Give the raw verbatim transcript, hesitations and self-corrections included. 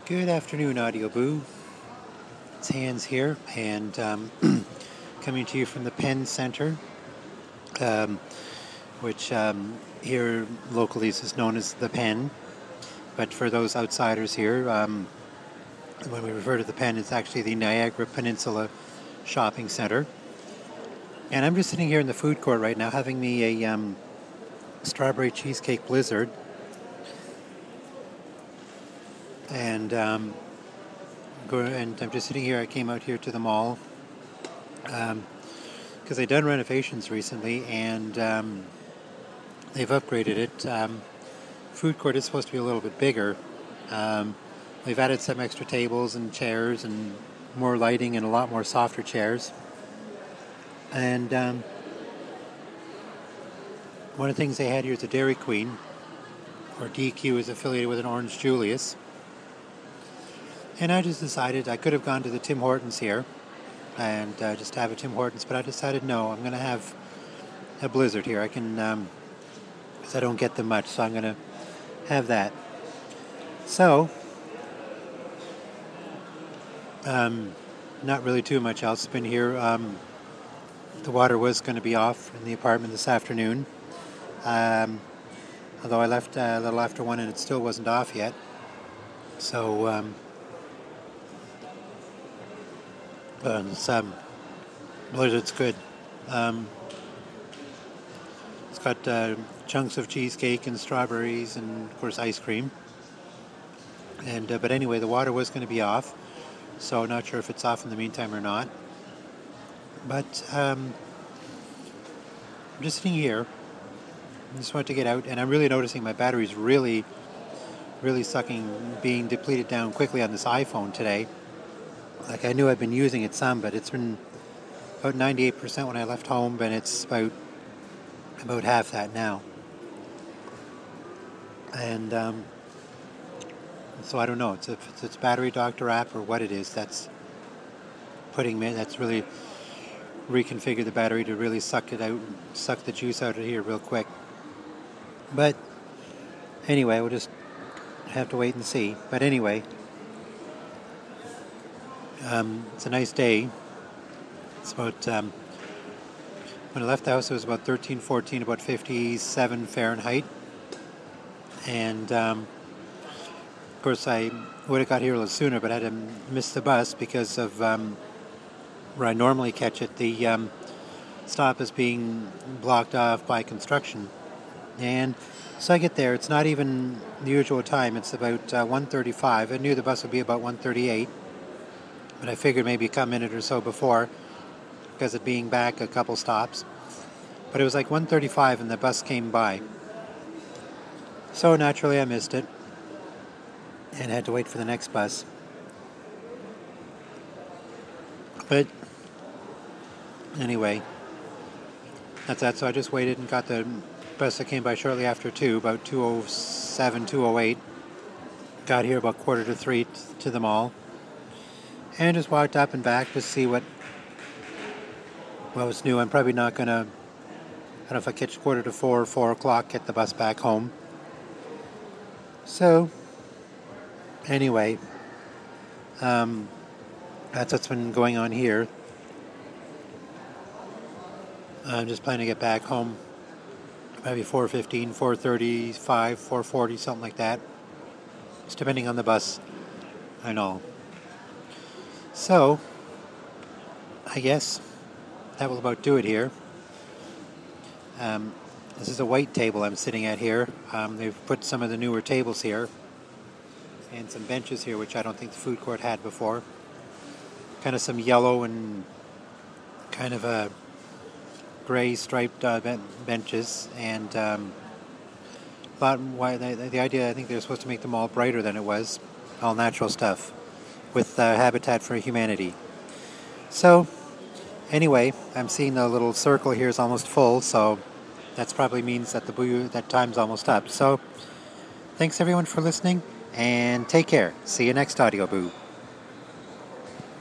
Good afternoon, Audio Boo. It's Hans here, and um, coming to you from the Penn Center, um, which um, here locally is known as the Penn. But for those outsiders here, um, when we refer to the Penn, it's actually the Niagara Peninsula Shopping Center. And I'm just sitting here in the food court right now, having me a um, strawberry cheesecake blizzard. And um, go and I'm just sitting here. I came out here to the mall because um, they've done renovations recently, and um, they've upgraded it. Um, food court is supposed to be a little bit bigger. Um, they've added some extra tables and chairs and more lighting and a lot more softer chairs. And um, one of the things they had here is a Dairy Queen, or D Q is affiliated with an Orange Julius. And I just decided I could have gone to the Tim Hortons here and uh, just have a Tim Hortons, but I decided no, I'm going to have a Blizzard here. I can, um, because I don't get them much, so I'm going to have that. So, um, not really too much else. Been here. Um, the water was going to be off in the apartment this afternoon, um, although I left uh, a little after one and it still wasn't off yet. So, um, Uh, it's, um, Blizzard's good. Um, it's got uh, chunks of cheesecake and strawberries and, of course, ice cream. And uh, but anyway, the water was going to be off, so not sure if it's off in the meantime or not. But um, I'm just sitting here. I just want to get out, and I'm really noticing my battery's really, really sucking, being depleted down quickly on this iPhone today. Like, I knew I'd been using it some, but it's been about ninety-eight percent when I left home, and it's about about half that now. And um, so I don't know. It's if it's, it's Battery Doctor app or what it is that's putting me. That's really reconfigured the battery to really suck it out, suck the juice out of here real quick. But anyway, we'll just have to wait and see. But anyway. Um, it's a nice day. It's about, um, when I left the house it was about thirteen, fourteen, about fifty-seven Fahrenheit. And um, of course I would have got here a little sooner, but I had to miss the bus because of um, where I normally catch it. The um, stop is being blocked off by construction. And so I get there. It's not even the usual time. It's about uh, one thirty-five. I knew the bus would be about one thirty-eight. But I figured maybe a minute or so before because of being back a couple stops. But it was like one thirty-five and the bus came by. So naturally I missed it and had to wait for the next bus. But anyway, that's that. So I just waited and got the bus that came by shortly after two, about two oh seven, two oh eight. Got here about quarter to three to the mall. And just walked up and back to see what what was new. I'm probably not going to, I don't know if I catch quarter to four or four o'clock, get the bus back home. So, anyway, um, that's what's been going on here. I'm just planning to get back home maybe four fifteen, four thirty-five, four forty, something like that. It's depending on the bus. I know. So, I guess that will about do it here. Um, this is a white table I'm sitting at here. Um, they've put some of the newer tables here and some benches here, which I don't think the food court had before. Kind of some yellow and kind of a gray striped uh, benches, and um, a lot. Why the, the idea? I think they're supposed to make them all brighter than it was, all natural stuff, with uh, Habitat for Humanity. So, anyway, I'm seeing the little circle here is almost full, so that probably means that the boo that time's almost up. So, thanks everyone for listening, and take care. See you next Audio Boo.